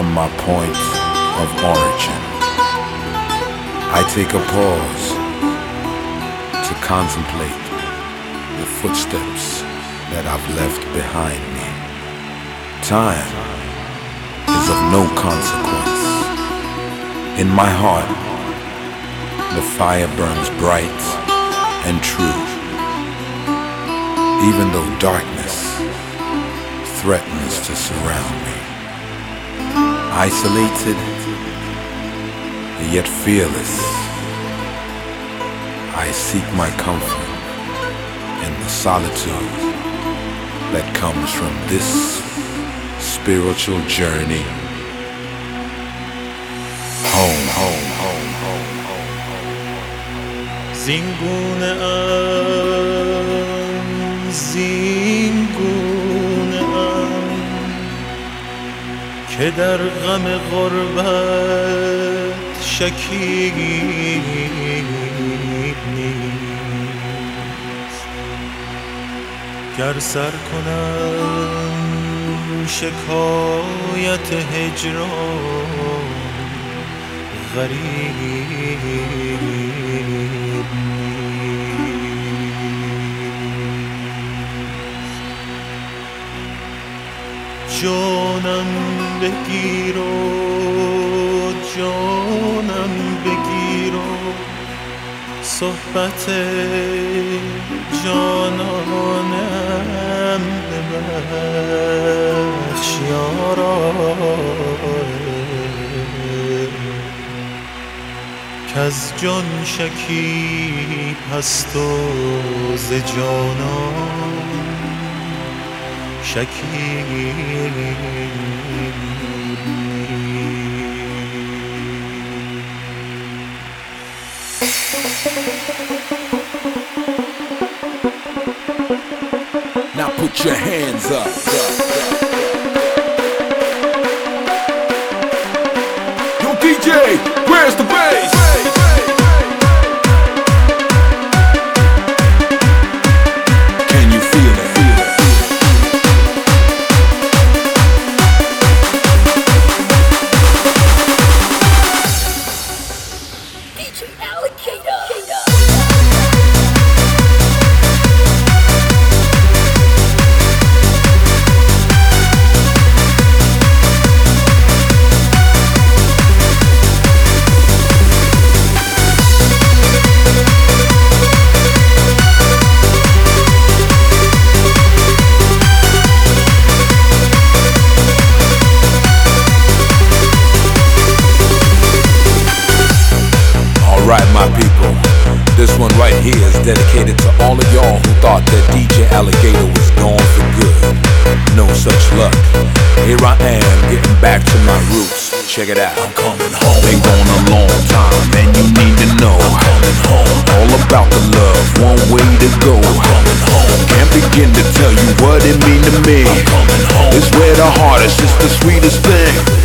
from my point of origin. I take a pause to contemplate the footsteps that I've left behind me. Time is of no consequence. In my heart, the fire burns bright and true, even though darkness threatens to surround me. Isolated, yet fearless, I seek my comfort in the solitude that comes from this spiritual journey. Home, home, home, home, home, home. زینگونه ام که در غم غربت شکیب نیست. گر سر کنم شکایت هجران غریب نیست. جانم بگیر و جانم بگیر و صحبت جانانم ببخش یارا، کز جان شکیب هست و ز جانان شکیب. Now put your hands up. Yo DJ, where's the bass? Can you feel it? DJ Alligator. Alright, my people, this one right here is dedicated to all of y'all who thought that DJ Alligator was gone for good. No such luck. Here I am, getting back to my roots. Check it out. I'm coming home. Been gone a long time, and you need to know. I'm coming home. All about the love, one way to go. I'm coming home. Can't begin to tell you what it mean to me. I'm coming home. It's where the heart is, it's the sweetest thing.